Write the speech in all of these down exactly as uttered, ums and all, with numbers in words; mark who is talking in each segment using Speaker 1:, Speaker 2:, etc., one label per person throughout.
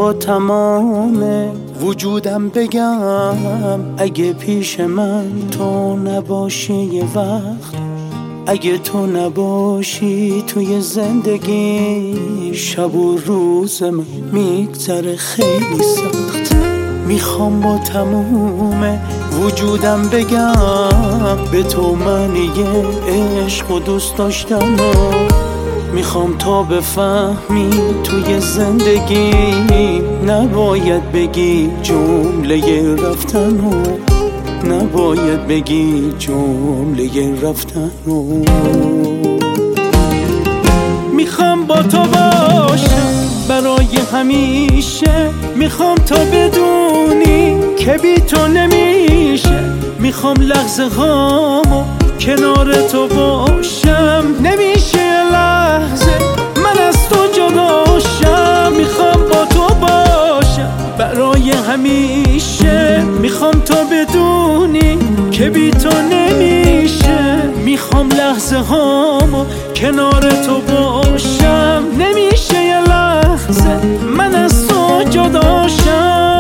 Speaker 1: با تمام وجودم بگم اگه پیش من تو نباشی یه وقت، اگه تو نباشی توی زندگی، شب و روز من میگذره خیلی سخت. میخوام با تموم وجودم بگم به تو معنی عشق و دوست داشتم. میخوام تا بفهمی توی زندگی نباید بگی جمله رفتن و نباید بگی جمله رفتن و میخوام با تو باشم برای همیشه، میخوام تا بدونی که بی تو نمیشه، میخوام لحظه هامو کنار تو باشم، نمیشه لحظه من از تو جداشم، میخوام با تو باشم برای همیشه، میخوام تا بدونی که بی تو نمیشه، میخوام لحظه هامو کنار تو باشم، نمیشه یه لحظه من از تو جداشم.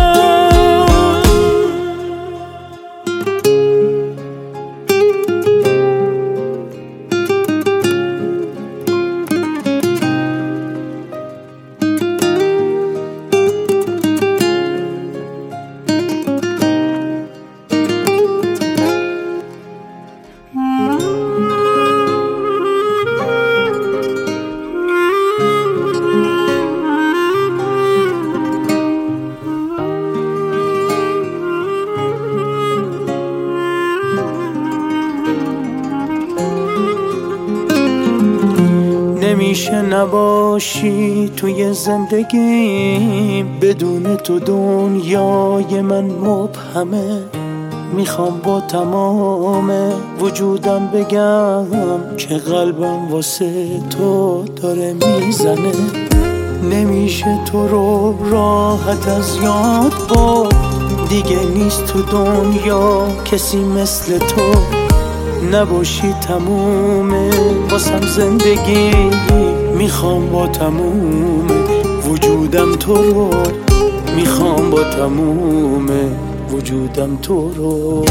Speaker 1: نمیشه نباشی توی زندگی، بدون تو دنیای من مبهمه، میخوام با تمام وجودم بگم که قلبم واسه تو داره میزنه، نمیشه تو رو راحت از یاد برد، دیگه نیست تو دنیا کسی مثل تو، نباشی تمومه واسم زندگی، میخوام با تموم وجودم تو رو، میخوام با تموم وجودم تو رو،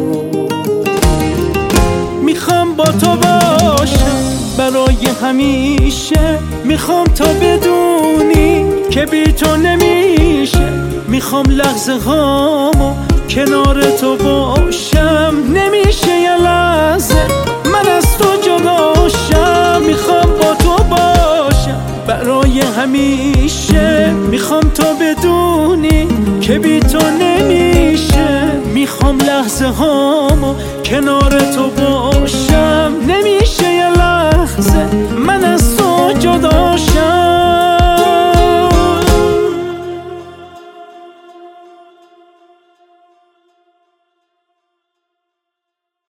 Speaker 1: میخوام با تو باشم برای همیشه، میخوام تا بدونی که بی تو نمیشه، میخوام لحظه هامو کنار تو باشم، نمیشه یه لحظه من از تو جداشم، میخوام با تو باشم برای همیشه، میخوام تا بدونی که بی تو نمیشه، میخوام لحظه هامو کنار تو باشم.